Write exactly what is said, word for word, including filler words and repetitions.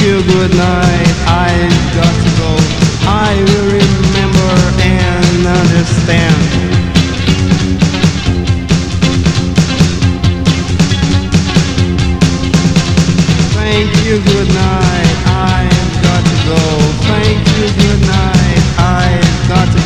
you, good night, I've got to go. I will remember and understand. Thank you, good night, I've got to go. Thank you, good night, I've got to go.